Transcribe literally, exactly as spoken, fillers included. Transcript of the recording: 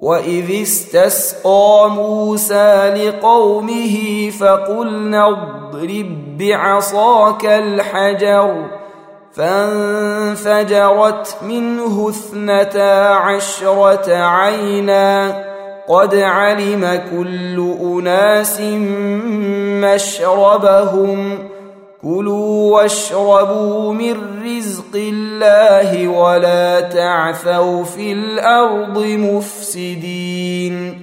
وإذ استسقى موسى لقومه فقلنا اضرب بعصاك الحجر فانفجرت منه اثنتا عشرة عينا قد علم كل أناس مشربهم كلوا واشربوا من رزق الله ولا تعثوا في الأرض مفسدين